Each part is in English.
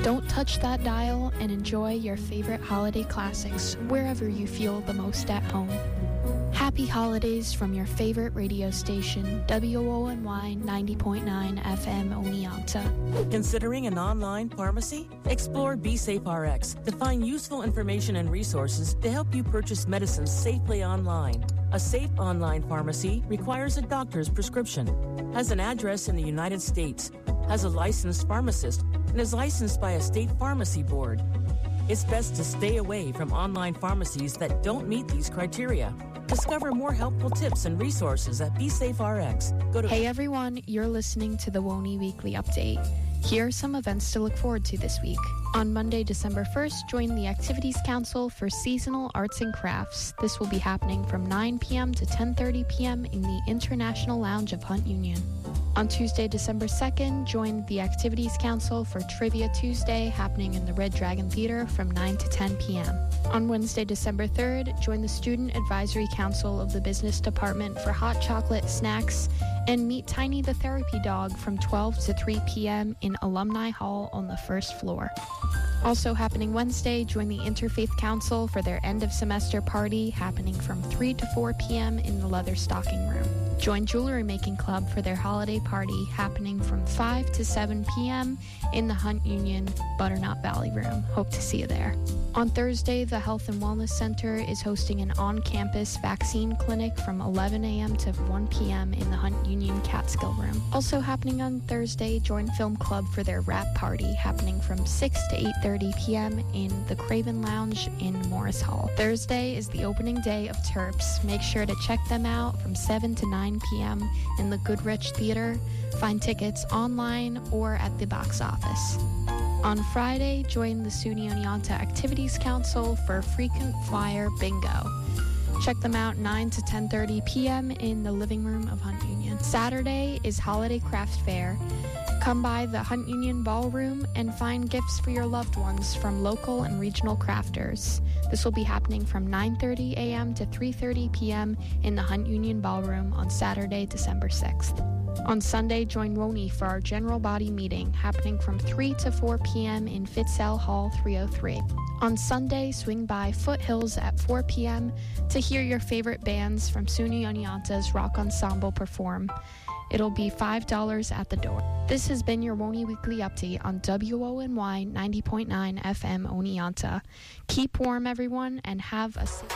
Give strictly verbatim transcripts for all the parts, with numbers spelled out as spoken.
Don't touch that dial and enjoy your favorite holiday classics wherever you feel the most at home. Happy holidays from your favorite radio station, W O N Y ninety point nine F M Oneonta. Considering an online pharmacy? Explore BeSafeRx to find useful information and resources to help you purchase medicines safely online. A safe online pharmacy requires a doctor's prescription, has an address in the United States, has a licensed pharmacist, and is licensed by a state pharmacy board. It's best to stay away from online pharmacies that don't meet these criteria. Discover more helpful tips and resources at BeSafeRx. Go to Hey everyone, you're listening to the W O N Y Weekly Update. Here are some events to look forward to this week. On Monday, December first, join the Activities Council for Seasonal Arts and Crafts. This will be happening from nine p.m. to ten thirty p.m. in the International Lounge of Hunt Union. On Tuesday, December second, join the Activities Council for Trivia Tuesday, happening in the Red Dragon Theater from nine to ten p.m. On Wednesday, December third, join the Student Advisory Council of the Business Department for hot chocolate, snacks, and meet Tiny the Therapy Dog from twelve to three p.m. in Alumni Hall on the first floor. Also happening Wednesday, join the Interfaith Council for their end-of-semester party, happening from three to four p.m. in the Leather Stocking Room. Join Jewelry Making Club for their holiday party, happening from five to seven p.m. in the Hunt Union Butternut Valley Room. Hope to see you there. On Thursday, the Health and Wellness Center is hosting an on-campus vaccine clinic from eleven a.m. to one p.m. in the Hunt Union Catskill Room. Also happening on Thursday, join Film Club for their wrap party, happening from six to eight thirty p.m. in the Craven Lounge in Morris Hall. Thursday is the opening day of Terps. Make sure to check them out from seven to nine p.m. in the Goodrich Theater. Find tickets online or at the box office. On Friday, join the SUNY Oneonta Activities Council for Frequent Flyer Bingo. Check them out nine to ten thirty p.m. in the living room of Hunt Union. Saturday is Holiday Craft Fair. Come by the Hunt Union Ballroom and find gifts for your loved ones from local and regional crafters. This will be happening from nine thirty a.m. to three thirty p.m. in the Hunt Union Ballroom on Saturday, December sixth. On Sunday, join W O N Y for our general body meeting, happening from three to four p.m. in Fitzell Hall three oh three. On Sunday, swing by Foothills at four p.m. to hear your favorite bands from SUNY Oneonta's Rock Ensemble perform. It'll be five dollars at the door. This has been your W O N Y Weekly Update on W O N Y ninety point nine F M Oneonta. Keep warm, everyone, and have a safe...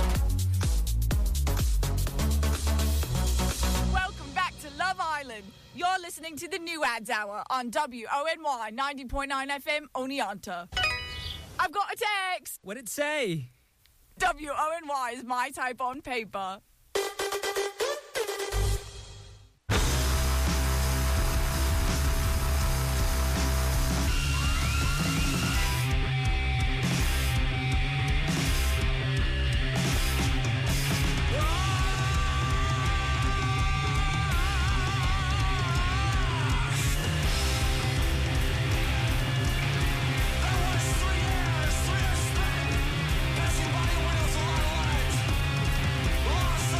Welcome back to Love Island. You're listening to the New Ads Hour on W O N Y ninety point nine F M Oneonta. I've got a text. What'd it say? W O N Y is my type on paper. Lost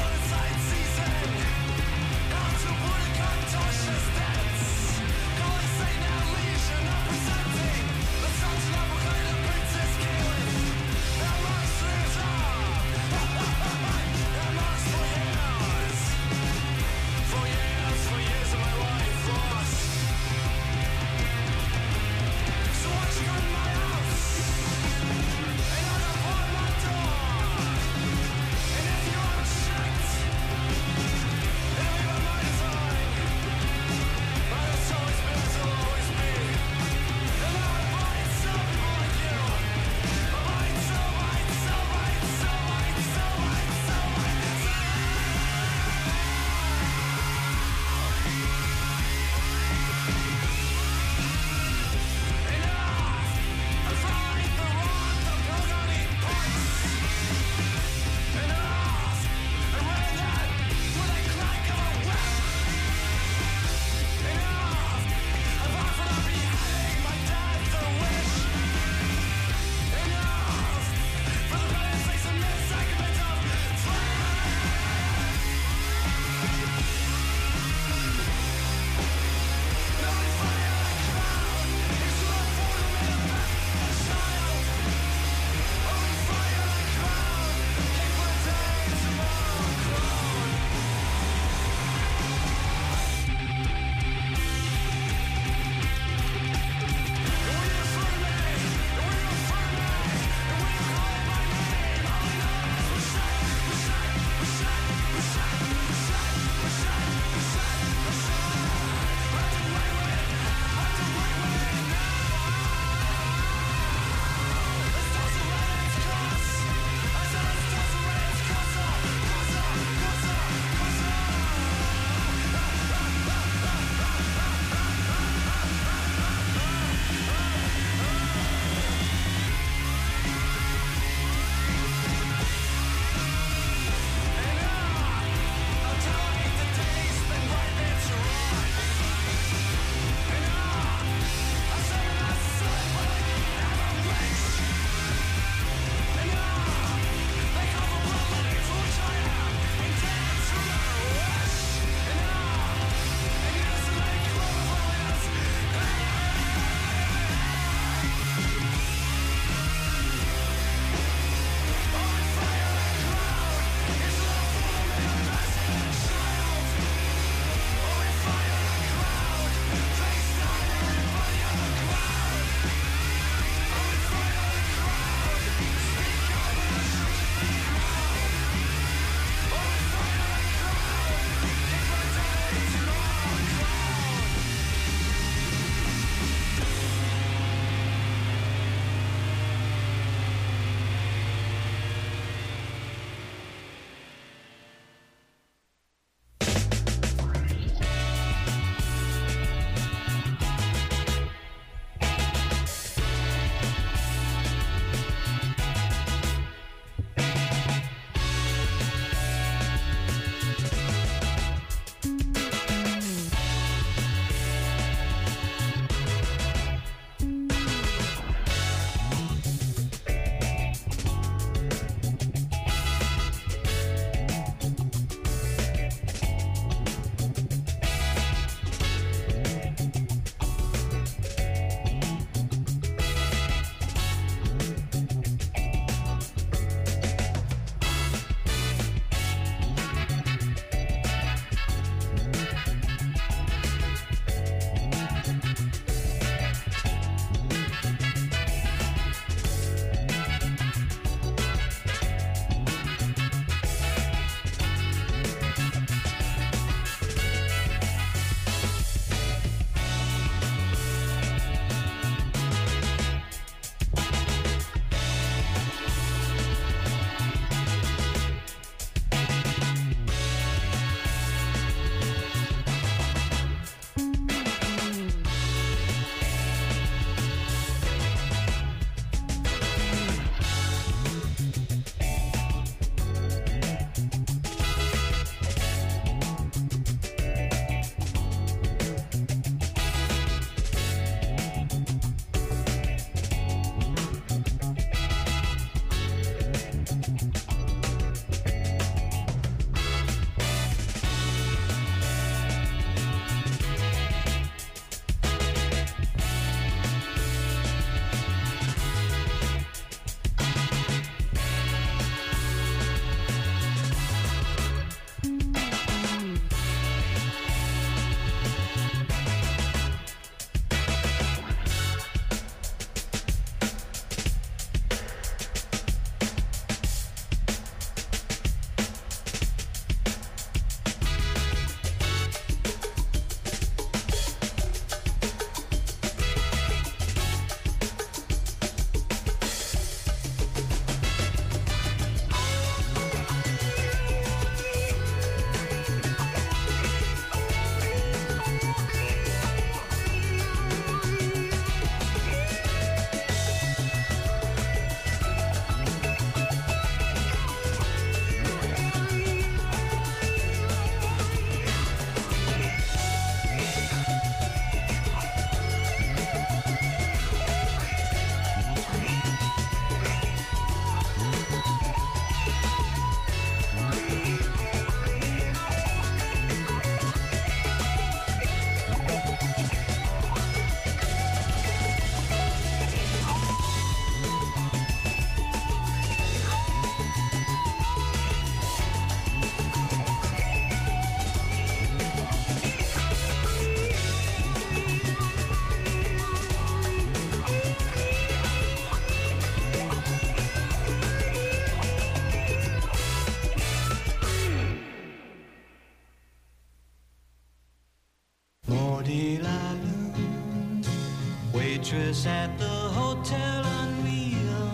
Waitress at the Hotel Unreal,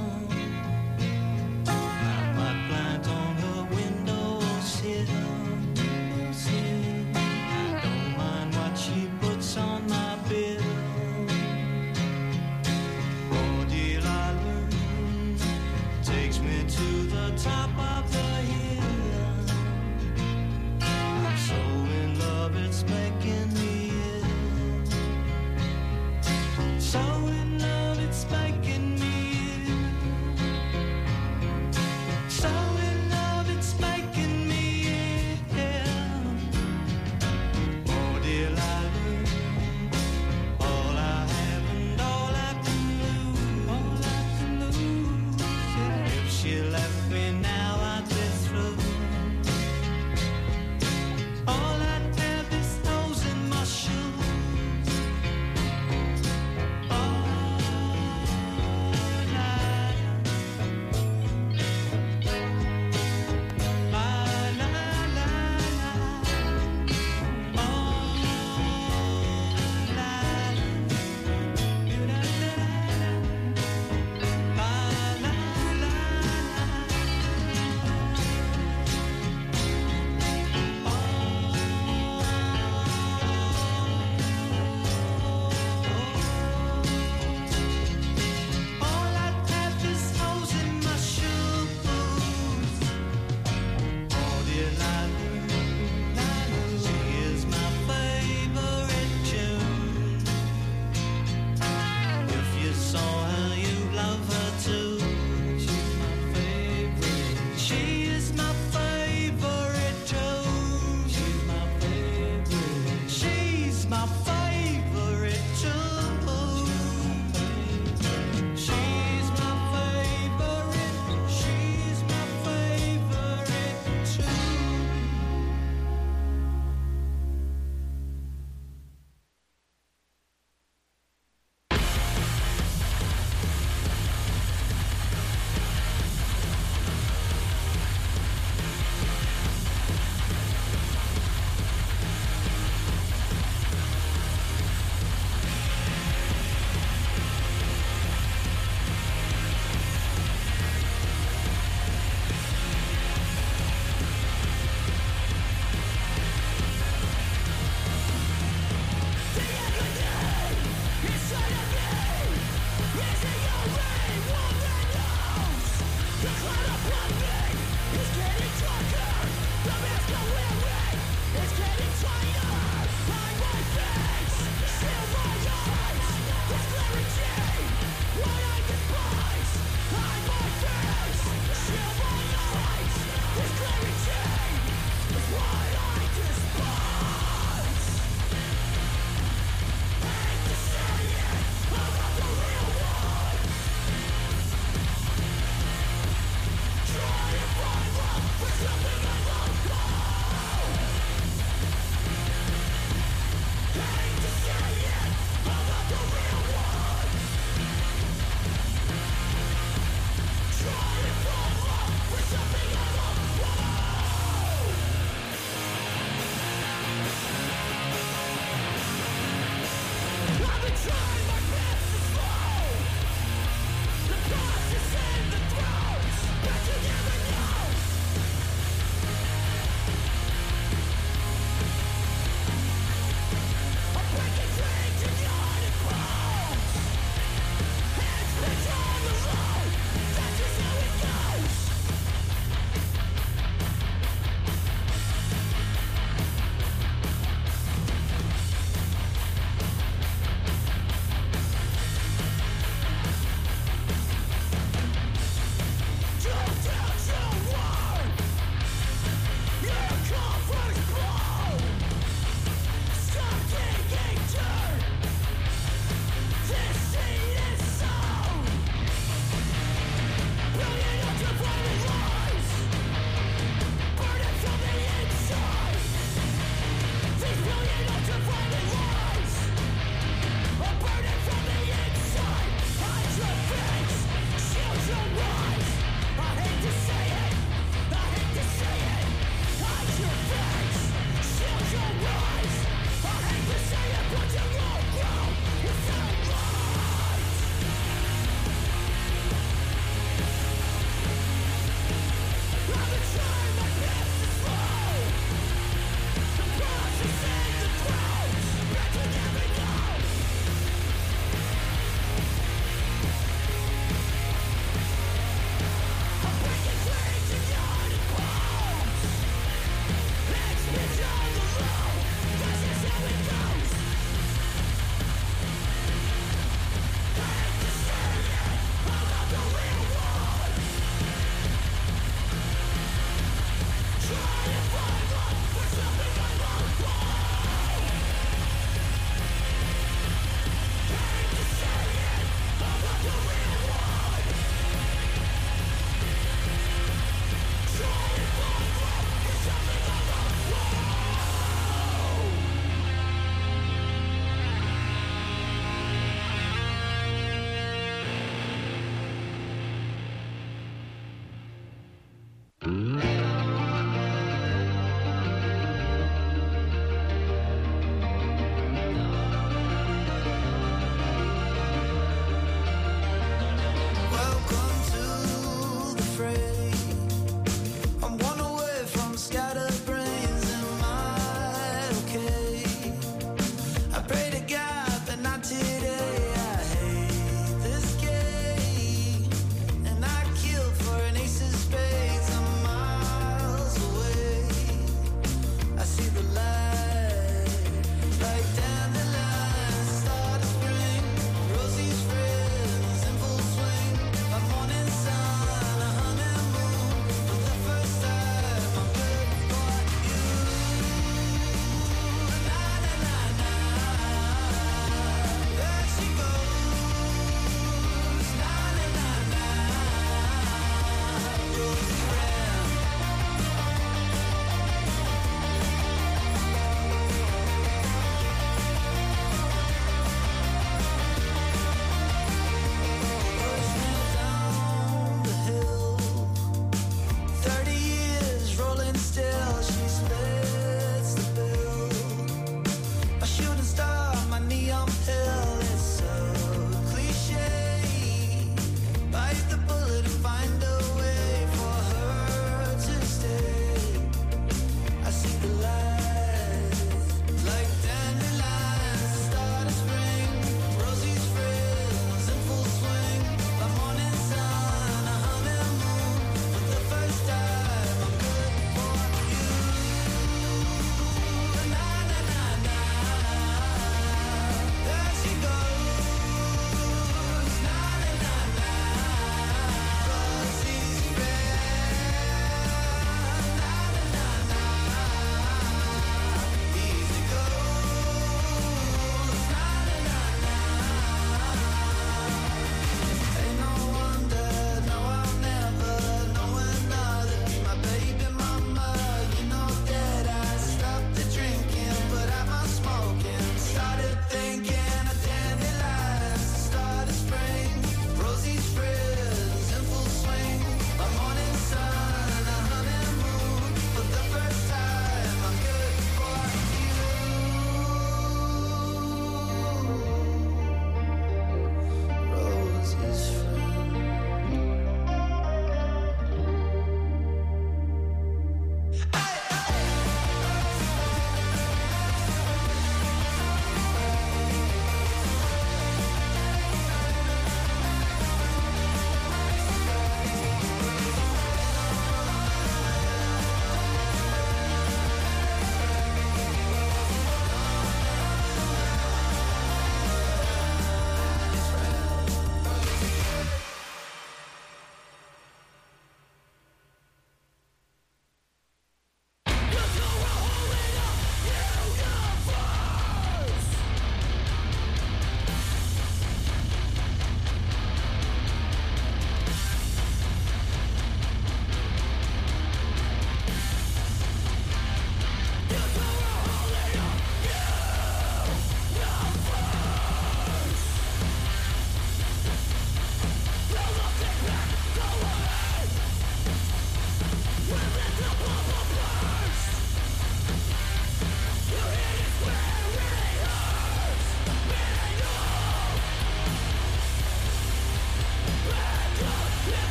my pot plant on her windowsill. I don't mind what she puts on my bill. Ordeal Island takes me to the top of the hill. I'm so in love, it's making me ill. So in love, it's making me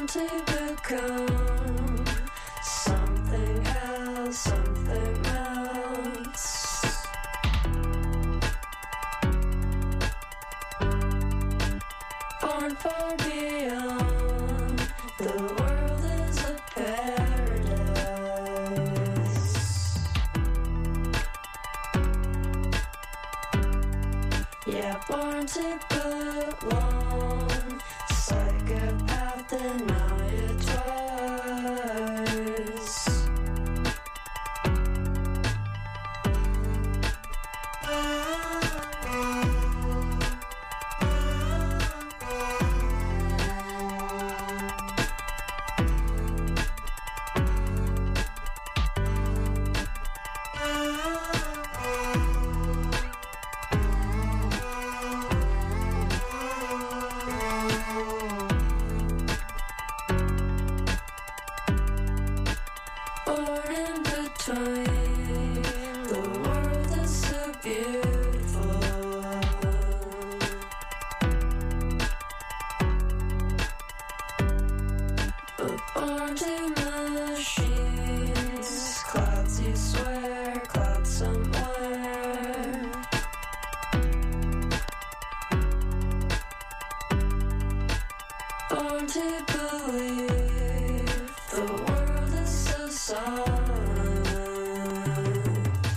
to become something else, something else. Born far beyond, the world is a paradise. Yeah, born to belong, psychopath deny it twice. Born in between, the world is so beautiful. But born to machines, clouds you swear, clouds somewhere. Born to believe, the world is so silent.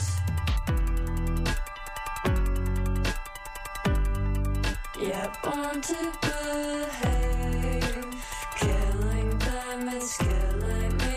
Yeah, born to behave, killing them is killing me.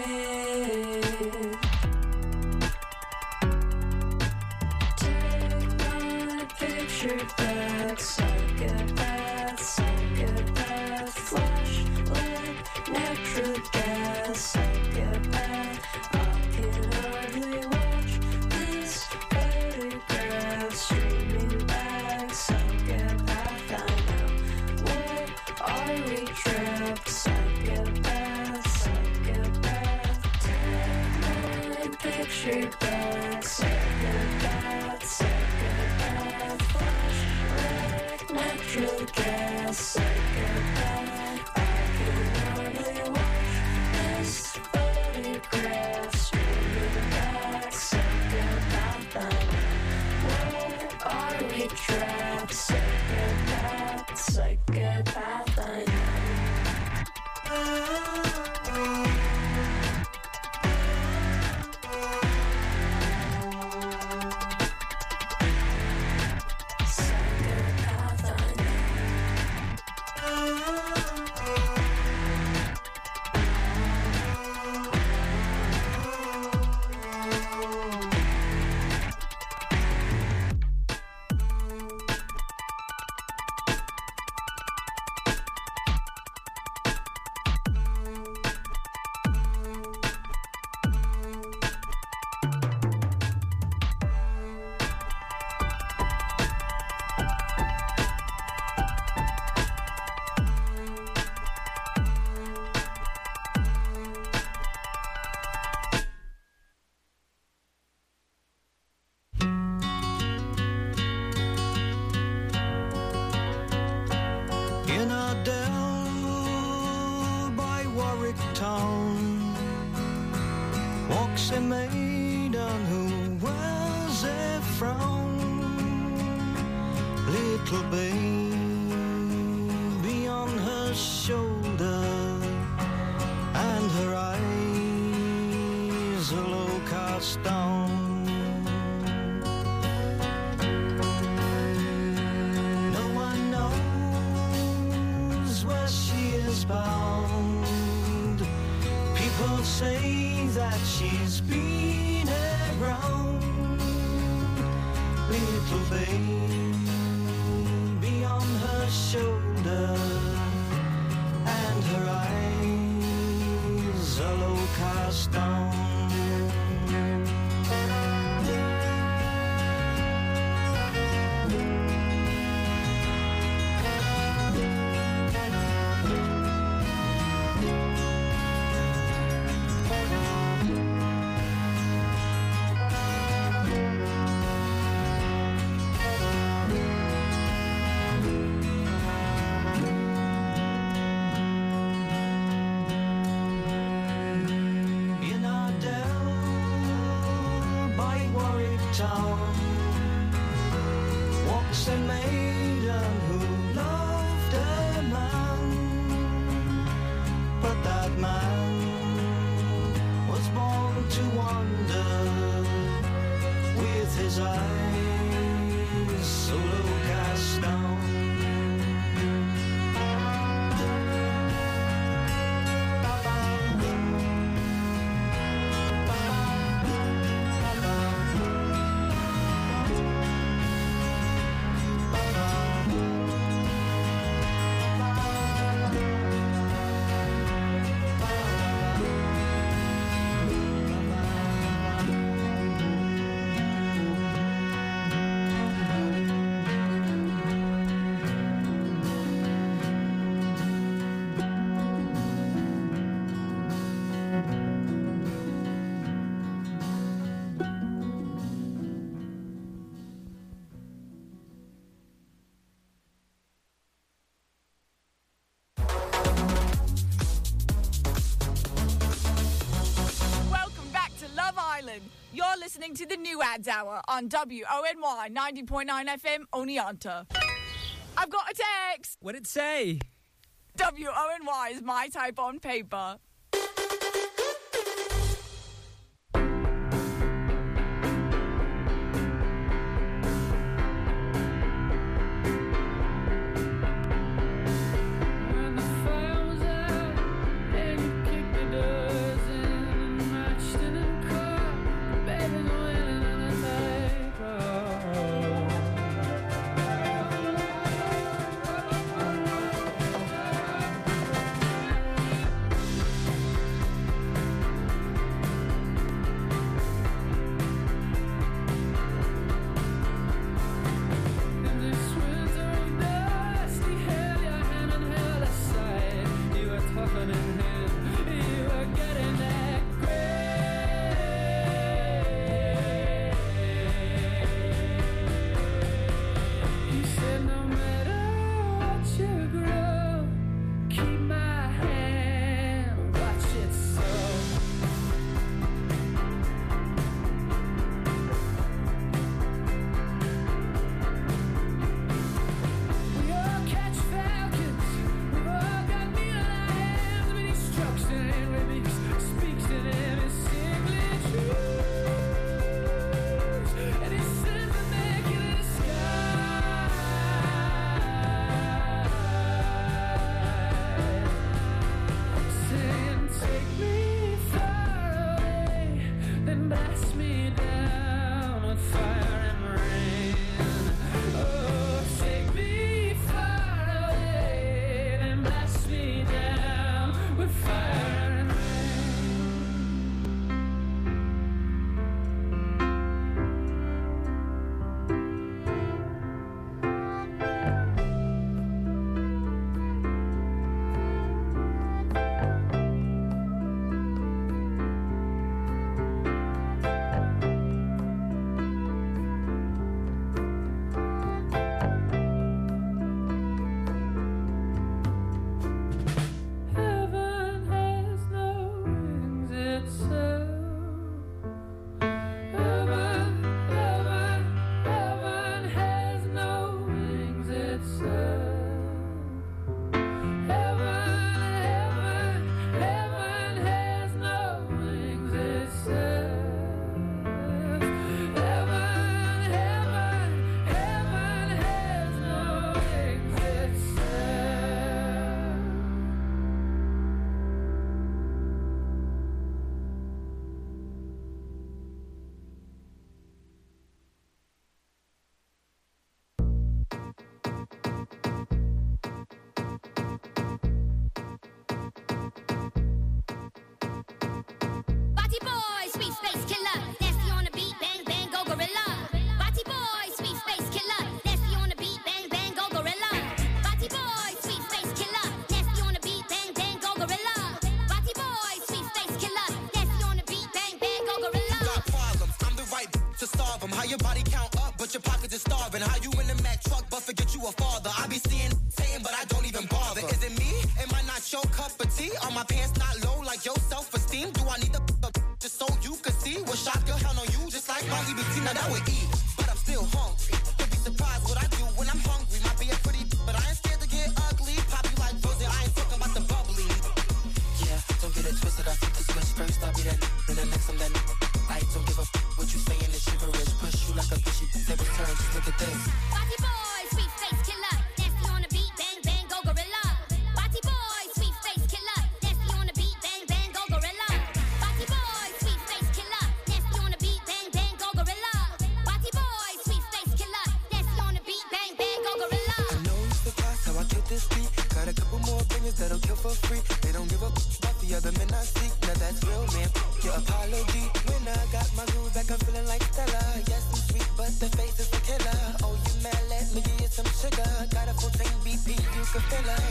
Take my picture back, psychopath, psychopath, flashlight, natural gas, psychopath. I can hardly watch this photograph streaming back, psychopath. I know, where are we trapped, psychopath, psychopath. Take my picture back, psychopath, psychopath, flashlight, natural gas, psychopath. I can hardly watch this photograph streaming back, psychopath. I know, where are we trapped, psychopath, psychopath. I know. Psychopath, I know. In a dell by Warwick Town walks a maiden who wears a frown. Little baby on her shoulder, and her eyes are low cast down. No one knows where she is bound. People say that she's been around. Little baby on her shoulder, and her eyes are low cast down. a maiden who loved a man, but that man was born to wander with his eyes so low cast down. You're listening to the New Ads Hour on W O N Y ninety point nine F M Oneonta. I've got a text. What'd it say? W O N Y is my type on paper. Your body count up, but your pockets are starving. How you in the Mack truck, but forget you a father? I be seeing, saying, but I don't even bother. Is it me? Am I not your cup of tea? Are my pants not low like your self-esteem? Do I need to f- just so you can see? What shot your hell on you, just like Marley B T? Now that would eat, but I'm still hungry. You'll be surprised what I do this beat. Got a couple more bangers that'll kill for free. They don't give a f- about the other men I see. Now that's real, man. Your apology. When I got my groove back, I'm feeling like Stella. Yes, I'm sweet, but the face is a killer. Oh, you mad? Let me give you some sugar. Got a full tank B P, you can fill her.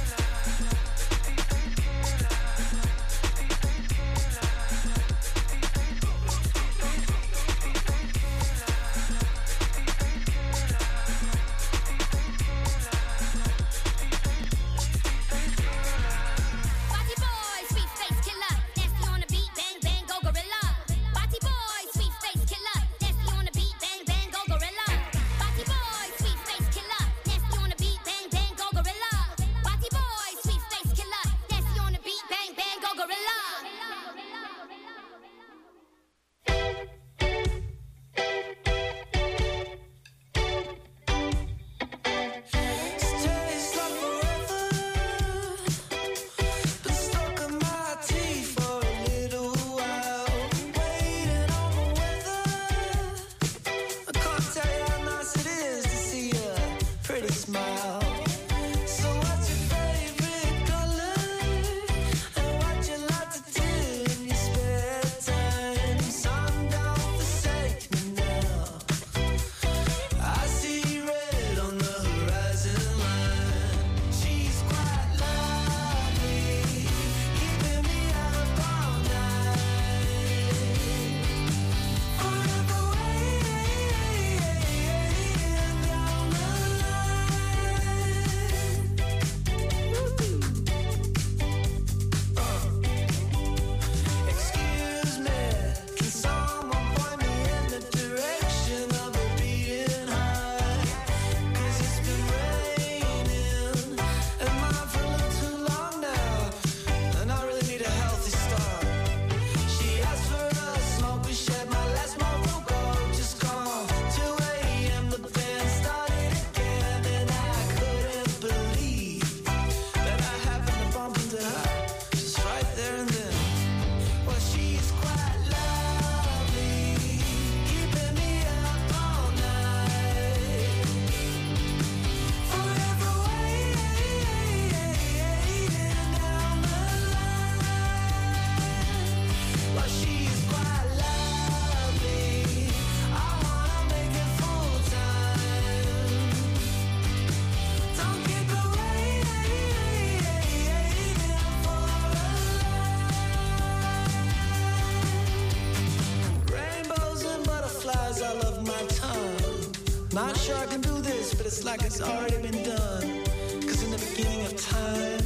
Not sure I can do this, but it's like it's already been done. Cause in the beginning of time,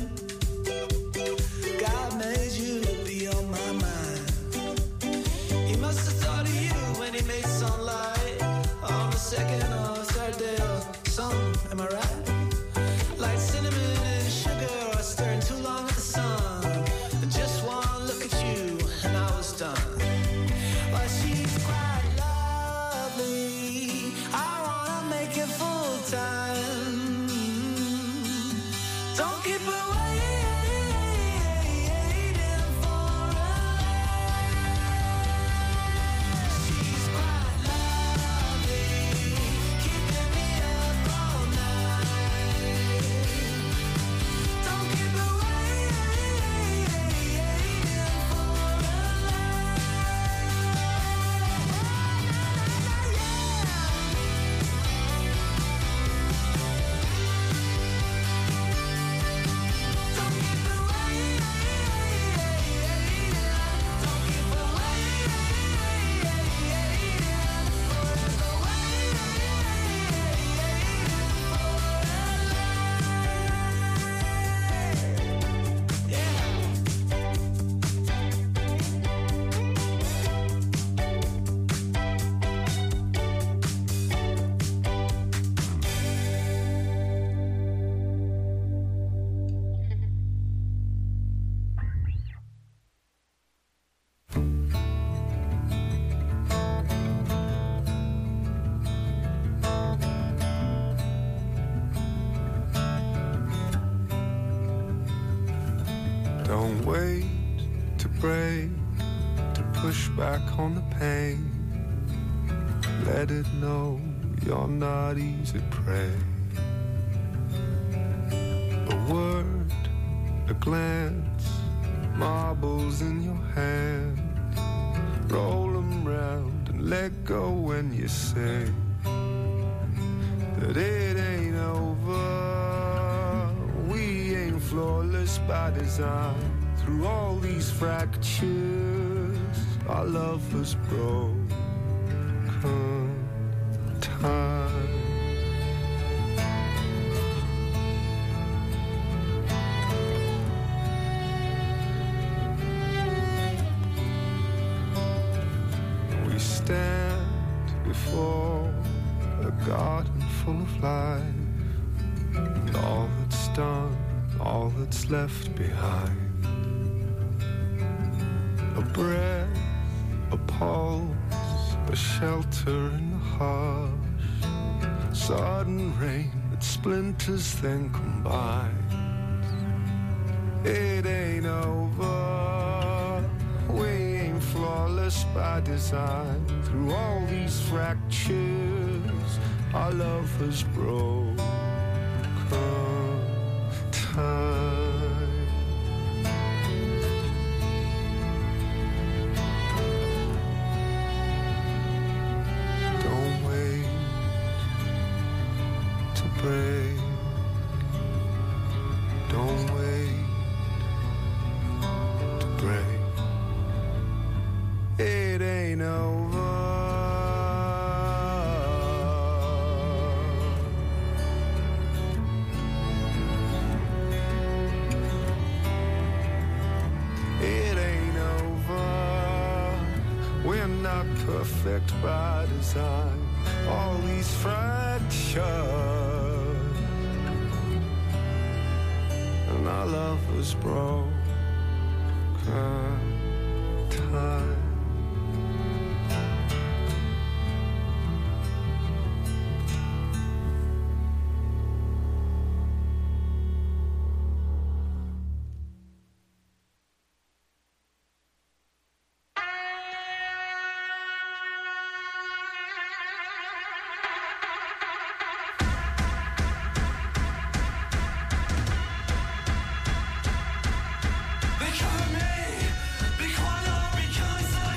God made you to be on my mind. He must have thought of you when he made sunlight on the second or third day or something, am I right? Like cinnamon and sugar or stirring too long in the sun. Just one look at you and I was done. Well, she's quite lovely. I wanna make it full time. Don't keep her waiting for a she's quite lovely, keeping me up all night. Don't keep her waiting for a Don't wait to break, to push back on the pain. Let it know you're not easy prey. word, a glance, marbles in your hand. Roll them round and let go when you say that it ain't over. We ain't flawless by design. Through all these fractures, our love was broken time. Stand before a garden full of life, and all that's done, all that's left behind. A breath, a pulse, a shelter in the harsh, sudden rain that splinters then combine. It ain't over, we ain't flawless by design. Through all these fractures, our love has broken time. Don't wait to break. Don't wait to break. It ain't over. It ain't over. We're not perfect by design. All these fractures, and our love was broken time. They call me, be quiet or be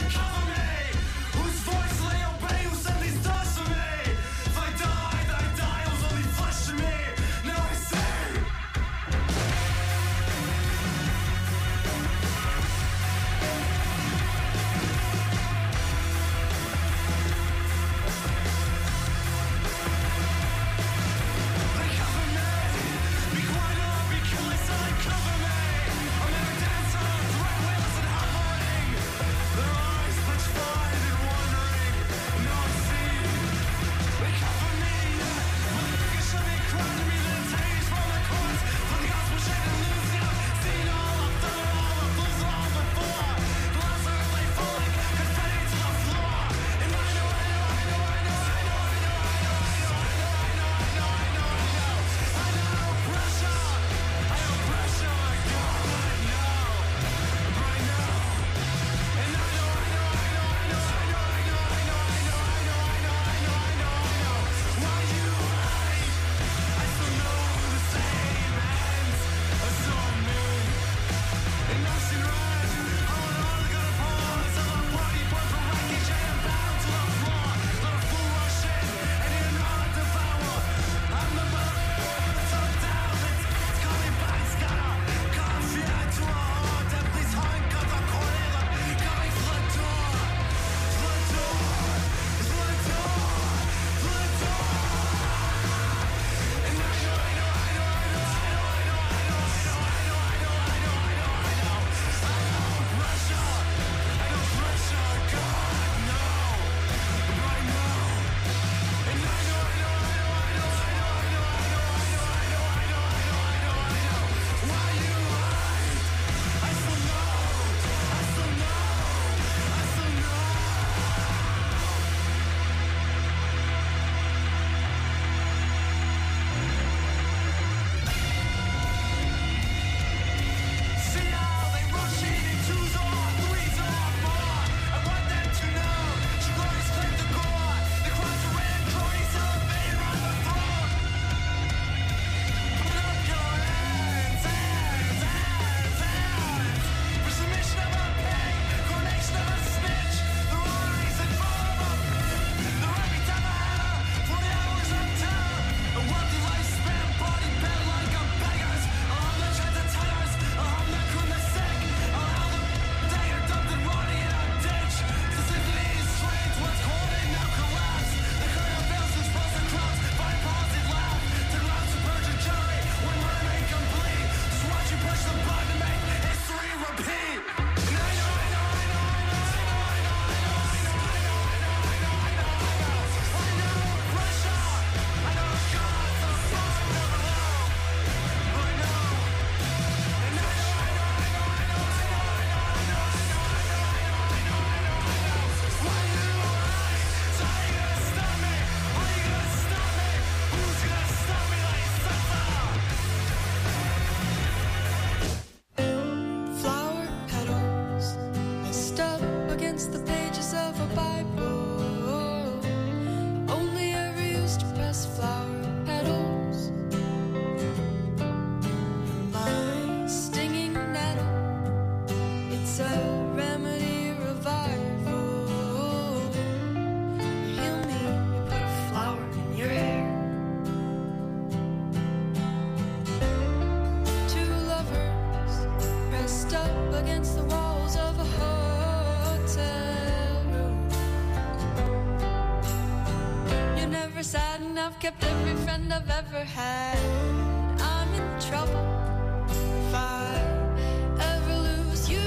I've kept every friend I've ever had. I'm in trouble if I ever lose you.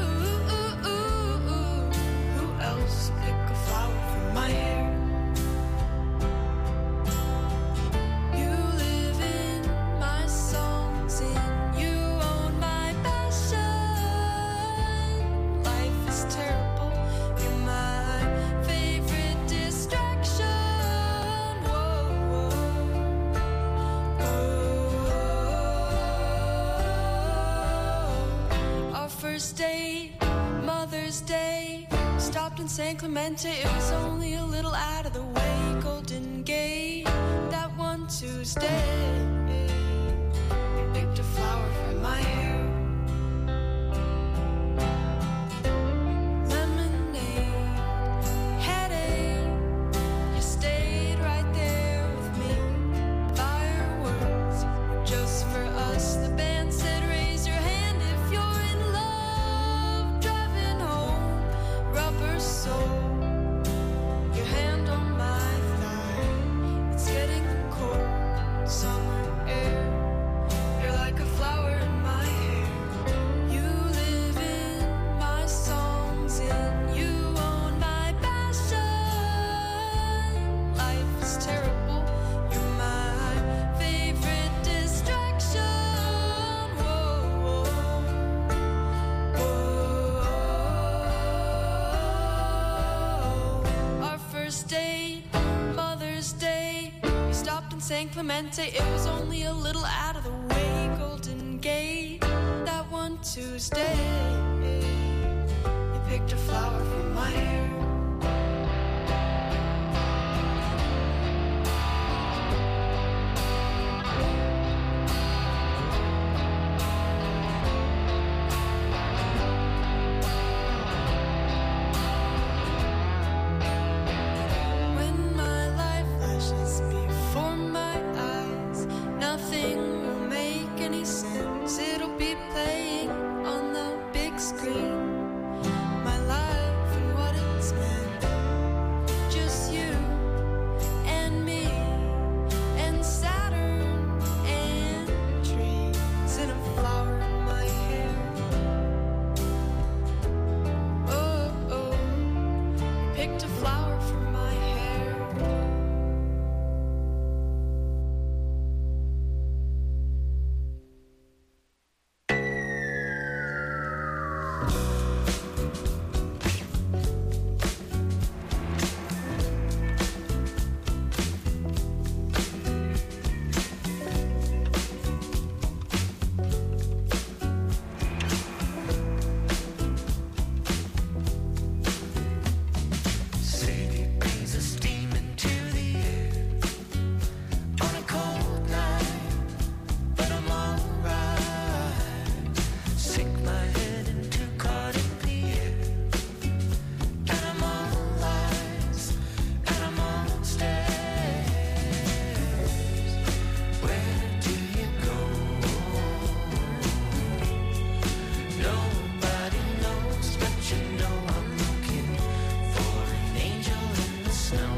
Who else will pick a flower from my hair? You live in my songs and you own my passion. Life is terrible. You're my favorite distraction. Whoa, whoa, whoa. Our first date, Mother's Day, stopped in San Clemente. It was only a little out of the way. Golden Gate, that one Tuesday, you picked a flower from my hair. Lemonade, headache, you stayed right there with me. Fireworks, just for us. The band said raise your hand if you're in love. Driving home, rubber sole, your hand on my thigh. It's getting cold, summer air. You're like a flower in my hair. You live in my songs and you own my passion. Life is terrible. You're my favorite distraction. Whoa, whoa, whoa. Our first date, Mother's Day, we stopped in San Clemente. It was only a little out of the way. Golden Gate, that one Tuesday, you picked a flower from my hair. When my life flashes before my eyes, nothing will make any sense. It'll be playing on the big screen. My life and what it's meant. Just you and me and Saturn and trees and a flower in my hair. Oh, oh, you picked a flower from my hair. City breeze is steaming to the air on a cold night, but I'm alright. Sink my head into Cardiff Pier, and I'm all lights, and I'm on stairs. Where do you go? Nobody knows, but you know I'm looking for an angel in the snow.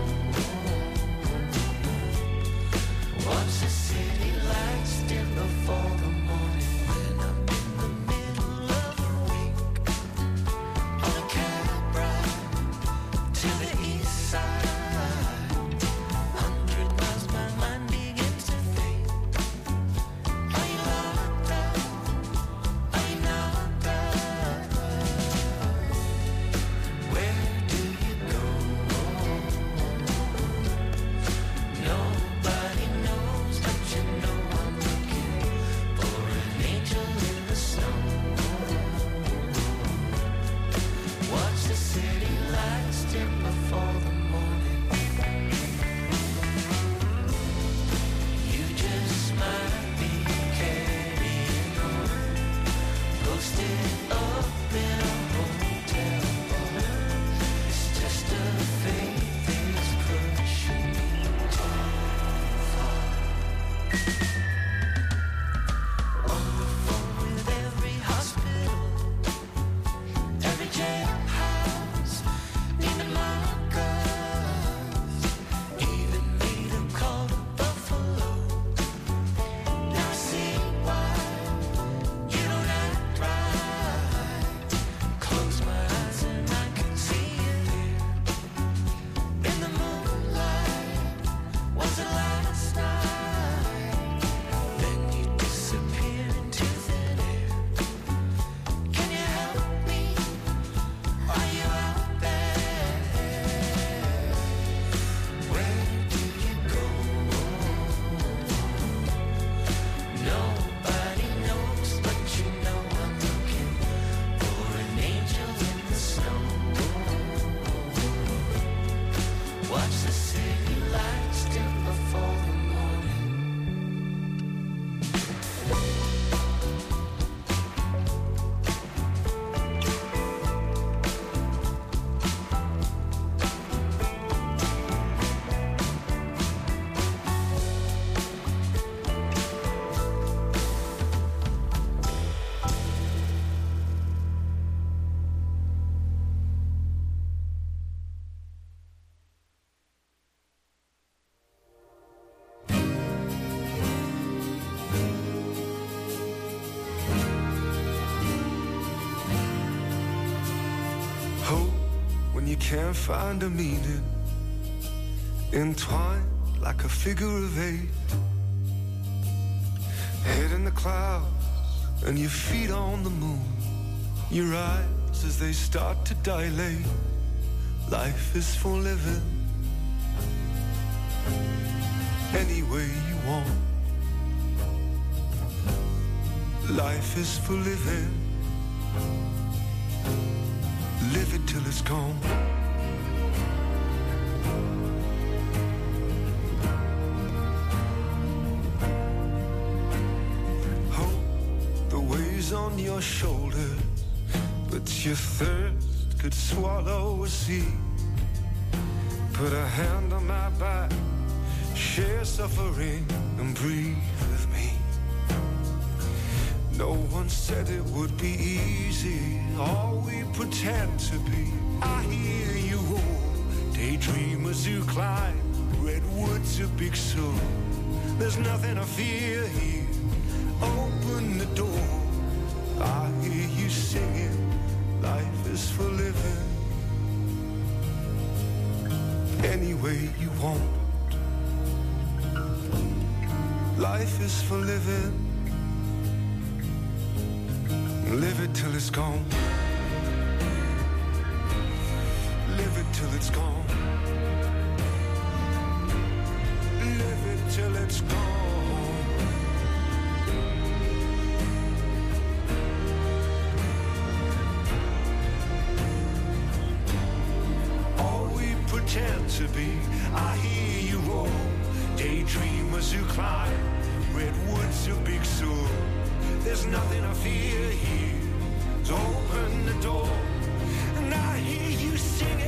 Watch the city lights dim before the morning when I'm in the middle of a week on a cab ride to the east side. Hundred miles, my mind begins to think. Are you locked up? Are you knocked up? Where do you go? Nobody knows, but you know I'm looking for an angel in the snow. Watch the city lights dim before the morning. You just might be carrying on, posted up in a hotel bar. It's just a faith is pushing me too far. On the phone with every hospital, every jailhouse, Neiman Marcus, even made a call to you can't find a meaning, entwined like a figure of eight, head in the clouds and your feet on the moon, your eyes as they start to dilate. Life is for living any way you want. Life is for living, live it till it's gone. Hope the weighs on your shoulders, but your thirst could swallow a sea. Put a hand on my back, share suffering and breathe with me. No one said it would be easy, all we pretend to be. I hear you roar, daydreamers who climb redwoods of Big Sur. There's nothing to fear here, open the door. I hear you singing, life is for living any way you want. Life is for living, live it till it's gone. Live it till it's gone. Live it till it's gone. All we pretend to be, I hear you roar, daydreamers who climb redwoods of Big Sur. There's nothing I fear here, so open the door, and I hear you singing.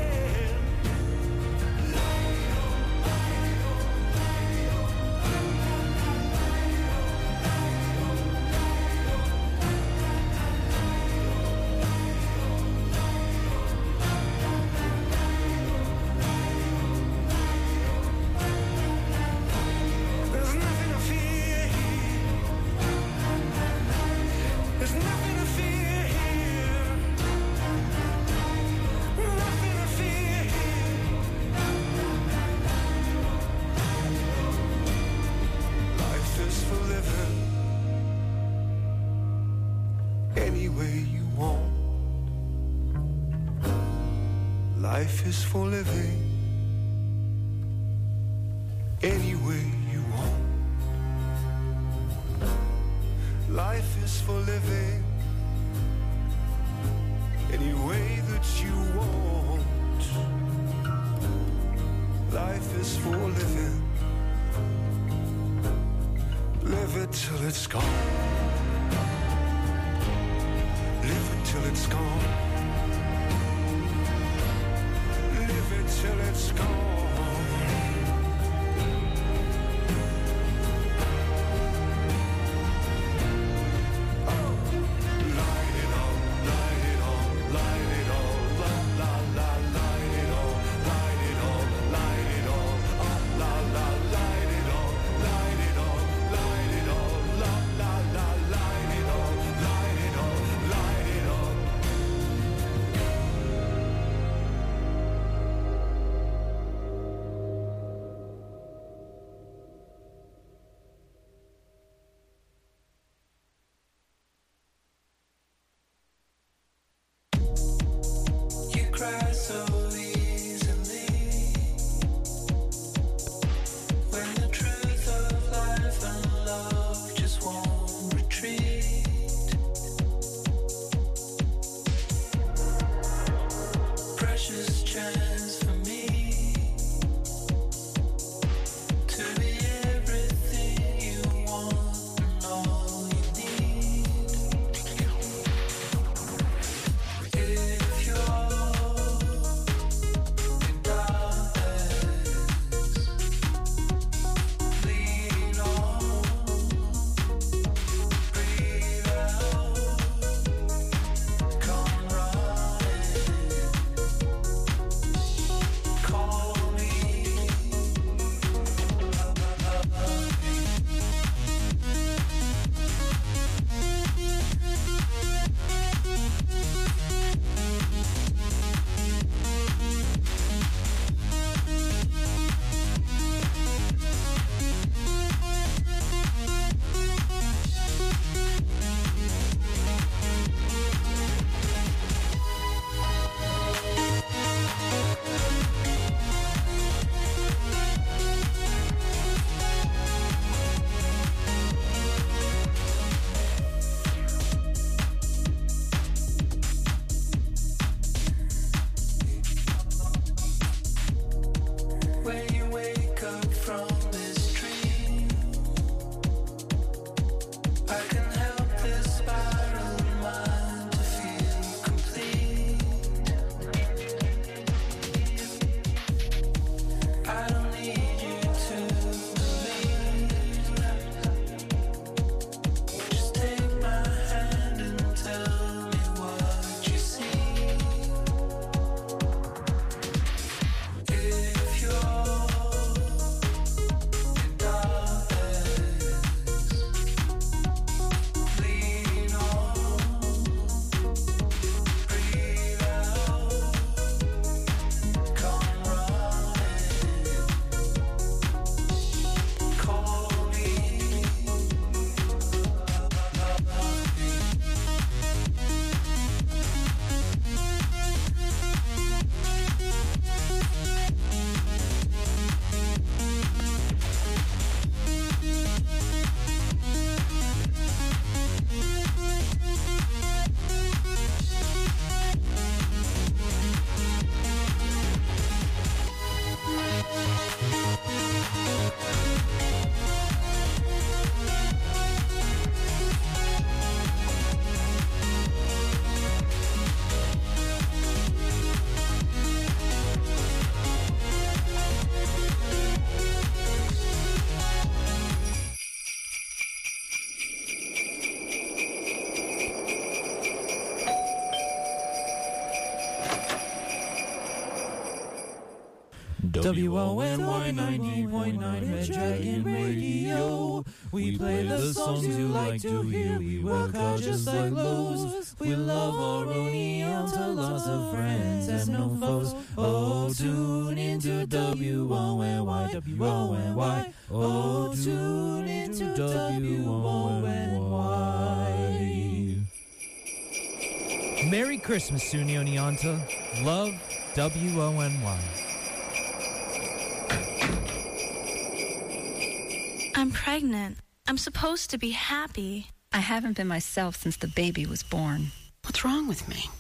Life is for living any way you want. Life is for living any way that you want. Life is for living, live it till it's gone. Live it till it's gone. Till it's gone. Oh, light it on, light it on, light it on, la la la, light it on, light it on, light it on, oh, la la, light it on, light it on, light it on, la la la, light it on, light it on, light it on. W O N Y ninety point nine Red Dragon Radio. We play the songs you like to hear. We work hard just like Lowe's. We love Oroniontah, lots of friends and no foes. Oh, tune into W O N Y, W O N Y. Oh, tune into W O N Y. Merry Christmas, Suni Oneonta. Love, W O N Y. I'm pregnant. I'm supposed to be happy. I haven't been myself since the baby was born. What's wrong with me?